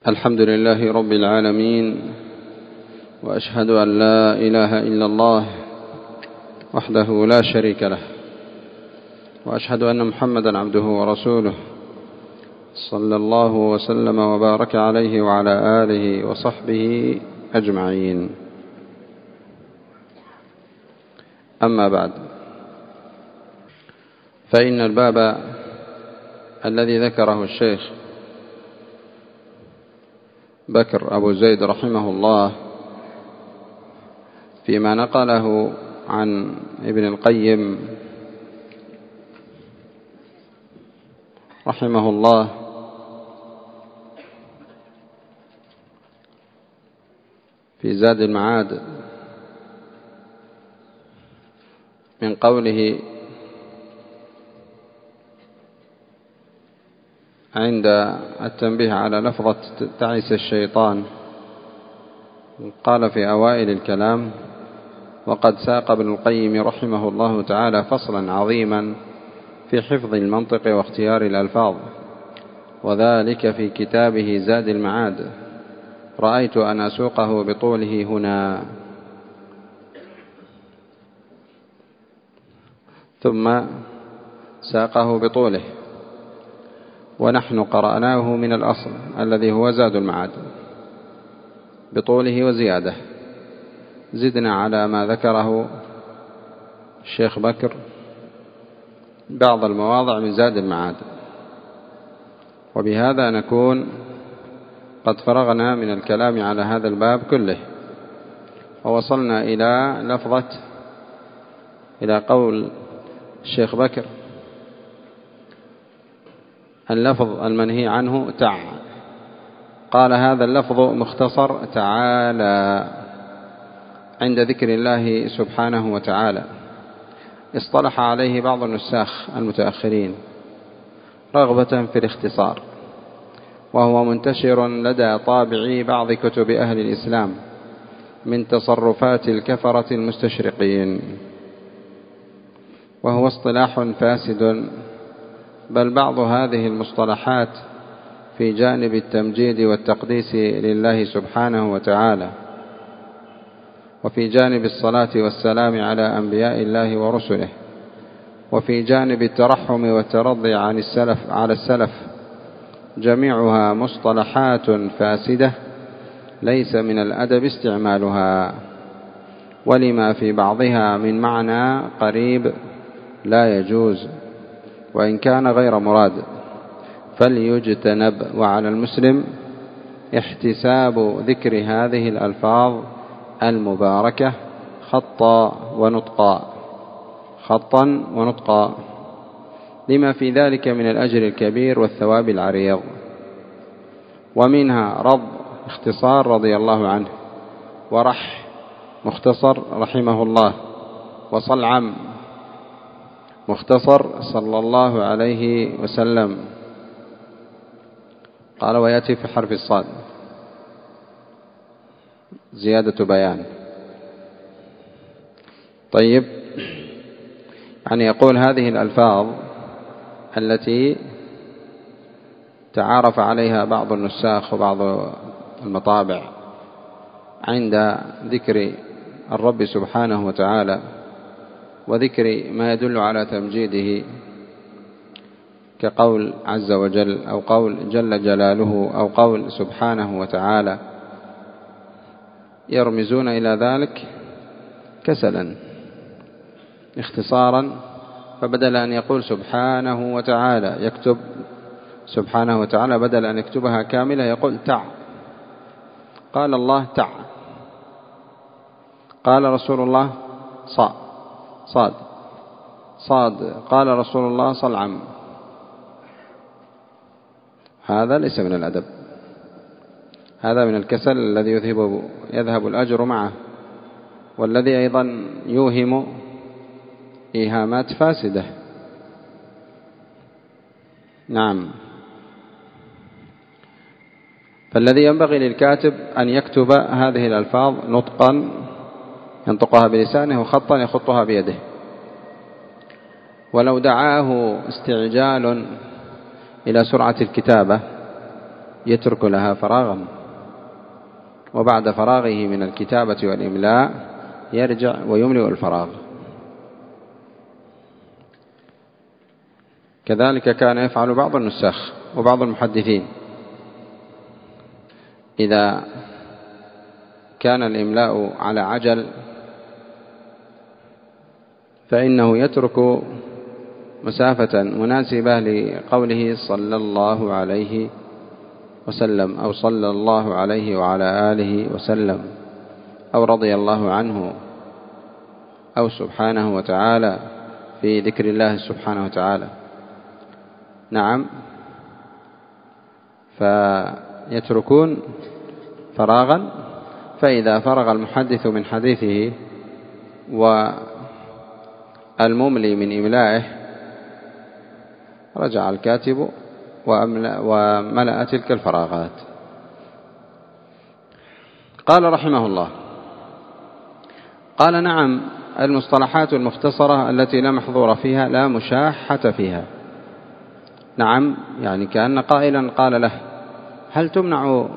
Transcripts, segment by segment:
الحمد لله رب العالمين، وأشهد أن لا إله إلا الله وحده لا شريك له، وأشهد أن محمدا عبده ورسوله صلى الله وسلم وبارك عليه وعلى آله وصحبه أجمعين. أما بعد، فإن الباب الذي ذكره الشيخ بكر أبو زيد رحمه الله فيما نقله عن ابن القيم رحمه الله في زاد المعاد من قوله عند التنبيه على لفظة تعس الشيطان، قال في أوائل الكلام: وقد ساق ابن القيم رحمه الله تعالى فصلا عظيما في حفظ المنطق واختيار الألفاظ، وذلك في كتابه زاد المعاد. رأيت أن أسوقه بطوله هنا. ثم ساقه بطوله، ونحن قرأناه من الأصل الذي هو زاد المعاد بطوله وزيادة، زدنا على ما ذكره الشيخ بكر بعض المواضع من زاد المعاد، وبهذا نكون قد فرغنا من الكلام على هذا الباب كله، ووصلنا إلى قول الشيخ بكر: اللفظ المنهي عنه تع. قال: هذا اللفظ مختصر تعالى عند ذكر الله سبحانه وتعالى. اصطلح عليه بعض النساخ المتأخرين رغبة في الاختصار، وهو منتشر لدى طابعي بعض كتب أهل الإسلام من تصرفات الكفرة المستشرقين، وهو اصطلاح فاسد، بل بعض هذه المصطلحات في جانب التمجيد والتقديس لله سبحانه وتعالى، وفي جانب الصلاة والسلام على أنبياء الله ورسله، وفي جانب الترحم والترضي على السلف، جميعها مصطلحات فاسدة ليس من الأدب استعمالها، ولما في بعضها من معنى قريب لا يجوز وإن كان غير مراد، فليجتنب. وعلى المسلم احتساب ذكر هذه الألفاظ المباركة خطا ونطقا لما في ذلك من الأجر الكبير والثواب العريض. ومنها رض اختصار رضي الله عنه، ورح مختصر رحمه الله، وصلعم مختصر صلى الله عليه وسلم. قال: ويأتي في حرف الصاد زيادة بيان. طيب، يعني يقول هذه الألفاظ التي تعارف عليها بعض النساخ وبعض المطابع عند ذكر الرب سبحانه وتعالى وذكر ما يدل على تمجيده، كقول عز وجل، أو قول جل جلاله، أو قول سبحانه وتعالى، يرمزون إلى ذلك كسلا اختصارا، فبدل أن يقول سبحانه وتعالى يكتب سبحانه وتعالى، بدل أن يكتبها كاملة يقول تع. قال الله تع، قال رسول الله صاد، قال رسول الله صلعم. هذا ليس من الأدب، هذا من الكسل الذي يذهب الأجر معه، والذي أيضا يوهم إيهامات فاسدة. نعم. فالذي ينبغي للكاتب أن يكتب هذه الألفاظ نطقا ينطقها بلسانه، وخطا يخطها بيده. ولو دعاه استعجال إلى سرعة الكتابة يترك لها فراغا، وبعد فراغه من الكتابة والإملاء يرجع ويملئ الفراغ. كذلك كان يفعل بعض النساخ وبعض المحدثين، إذا كان الإملاء على عجل فإنه يترك مسافة مناسبة لقوله صلى الله عليه وسلم، أو صلى الله عليه وعلى آله وسلم، أو رضي الله عنه، أو سبحانه وتعالى في ذكر الله سبحانه وتعالى. نعم، فيتركون فراغا، فإذا فرغ المحدث من حديثه والمملي من إملائه رجع الكاتب وملأ تلك الفراغات. قال رحمه الله: قال: نعم، المصطلحات المختصرة التي لا محظور فيها لا مشاحة فيها. نعم، يعني كأن قائلا قال له: هل تمنع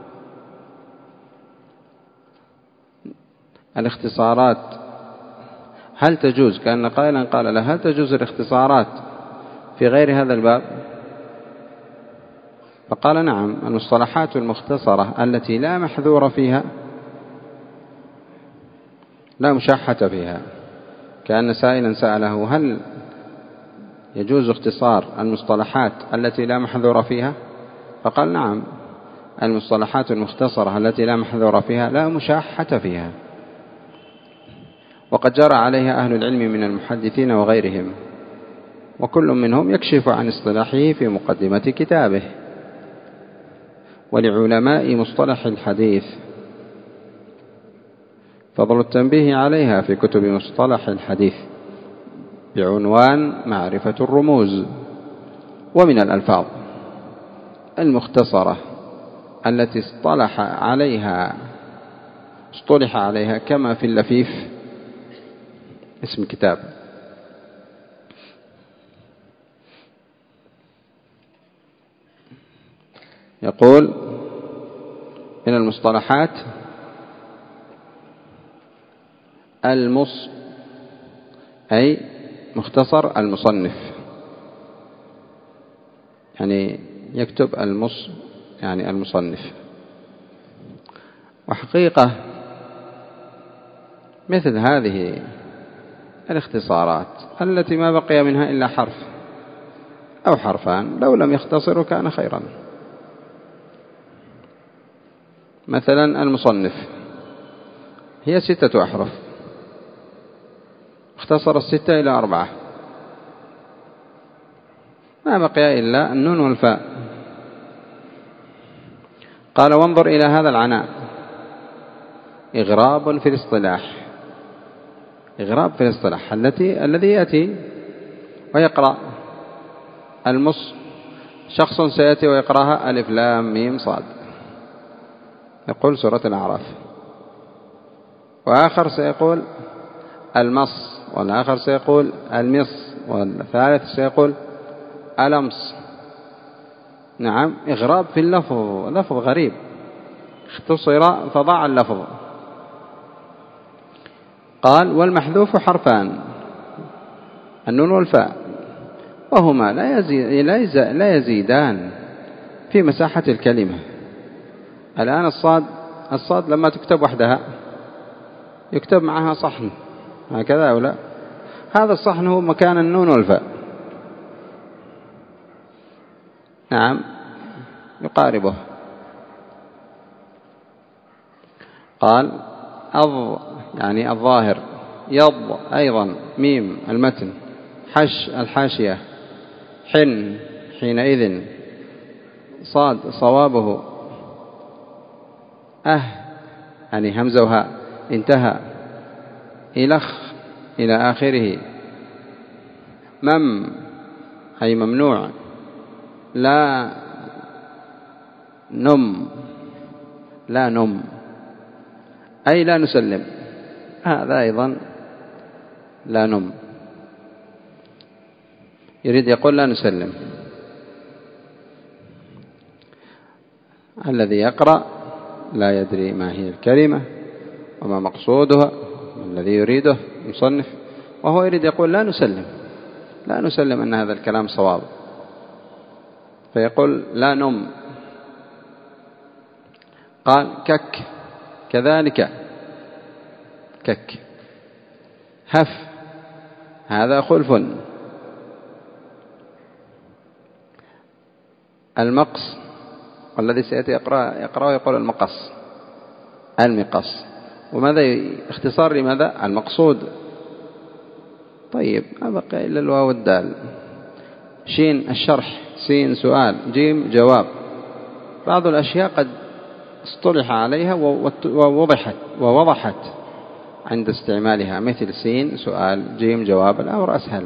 الاختصارات؟ هل تجوز؟ كأن قائلا قال له: هل تجوز الاختصارات في غير هذا الباب؟ فقال: نعم، المصطلحات المختصرة التي لا محذور فيها لا مشاحة فيها. كأن سائلا سأله: هل يجوز اختصار المصطلحات التي لا محذور فيها؟ فقال: نعم، المصطلحات المختصرة التي لا محذور فيها لا مشاحة فيها. وقد جرى عليها أهل العلم من المحدثين وغيرهم، وكل منهم يكشف عن اصطلاحه في مقدمة كتابه. ولعلماء مصطلح الحديث فضل التنبيه عليها في كتب مصطلح الحديث بعنوان معرفة الرموز. ومن الألفاظ المختصرة التي اصطلح عليها كما في اللفيف اسم كتاب. يقول: من المصطلحات أي مختصر المصنف، يعني يكتب يعني المصنف. وحقيقة مثل هذه الاختصارات التي ما بقي منها إلا حرف أو حرفان لو لم يختصروا كان خيرا. مثلا المصنف هي 6 أحرف، اختصر 6 إلى 4، ما بقي إلا النون والفاء. قال: وانظر إلى هذا العناء، إغراب في الاصطلاح. إغراب في الاصطلاح الذي يأتي ويقرأ شخص سيأتي ويقرأها ألف لام ميم صاد، يقول سورة الأعراف، وآخر سيقول المص، والآخر سيقول المص، والثالث سيقول ألمص. نعم، إغراب في اللفظ، لفظ غريب اختصر فضاع اللفظ. قال: والمحذوف حرفان، النون والفاء، وهما لا يزيدان في مساحة الكلمة. الآن الصاد لما تكتب وحدها يكتب معها صحن هكذا أو لا؟ هذا الصحن هو مكان النون والفاء. نعم، يقاربه. قال: يعني الظاهر، يض أيضا، ميم المتن، حش الحاشية، حن حينئذ، صاد صوابه، يعني همزة وهاء، انتهى، إلخ إلى آخره، أي ممنوع، لا نم أي لا نسلم، هذا أيضا لا نم، يريد يقول لا نسلم. الذي يقرأ لا يدري ما هي الكلمة وما مقصودها الذي يريده المصنف، وهو يريد يقول لا نسلم أن هذا الكلام صواب، فيقول لا نم. قال كك كذلك كك. هف هذا خلف. المقص والذي سيأتي يقرأ يقول المقص المقص. وماذا اختصار لماذا؟ المقصود. طيب ما بقي إلا الواو والدال. شين الشرح، سين سؤال، جيم جواب. بعض الأشياء قد اصطلح عليها ووضحت عند استعمالها، مثل سين سؤال جيم جواب، الأمر أسهل.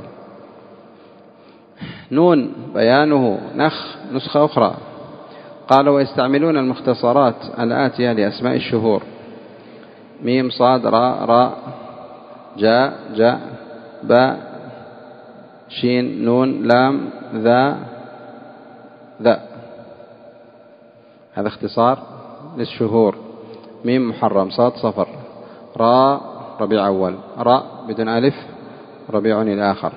نون بيانه نسخة أخرى. قال ويستعملون المختصرات الآتية لأسماء الشهور: ميم صاد راء جاء باء شين نون لام ذا. هذا اختصار للشهور. ميم محرم صاد صفر راء ربيع أول، راء بدون ألف ربيع الآخر،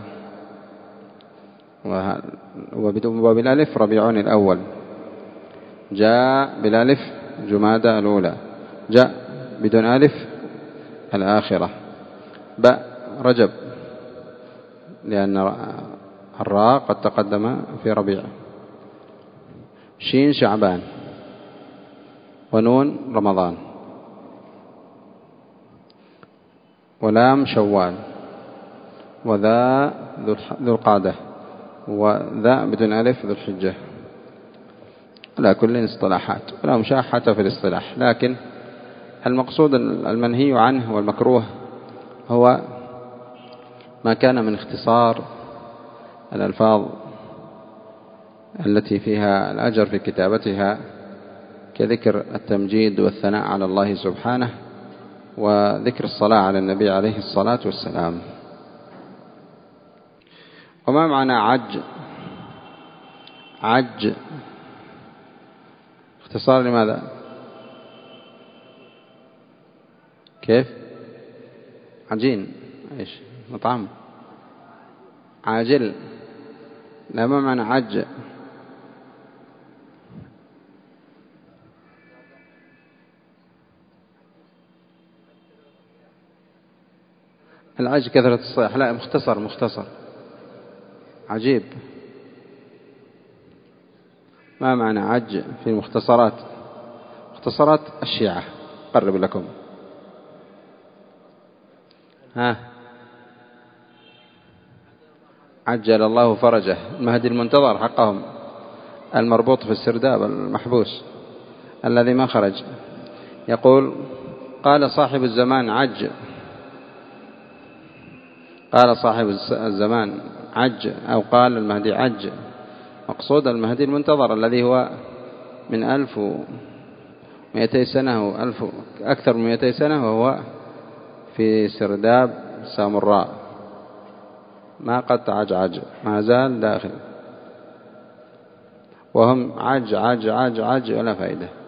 وبالألف ربيع الأول. جاء بالألف جمادى الأولى، جاء بدون ألف الآخرة. باء رجب لأن الراء قد تقدم في ربيع. شين شعبان، ونون رمضان، ولام شوال، وذا ذو القعدة، وذا بدون ألف ذو الحجة. لا كل اصطلاحات ولا مشاحة في الاصطلاح، لكن المقصود المنهي عنه والمكروه هو ما كان من اختصار الألفاظ التي فيها الأجر في كتابتها، كذكر التمجيد والثناء على الله سبحانه، وذكر الصلاة على النبي عليه الصلاة والسلام. وما معنى عج اختصار لماذا؟ كيف؟ عجين، ايش مطعم؟ عاجل. لا، ما معنى عج؟ العج كثرة الصياح. لا، مختصر عجيب. ما معنى عج في المختصرات؟ مختصرات الشيعة. قرب لكم. عجل الله فرجه، المهدي المنتظر حقهم، المربوط في السرداب المحبوس الذي ما خرج. يقول قال صاحب الزمان عج، قال صاحب الزمان عج، أو قال المهدي عج. مقصود المهدي المنتظر الذي هو من 1200 سنة أكثر من 200 سنة، وهو في سرداب سامراء، ما قد عج ما زال داخل، وهم عج ولا فائدة.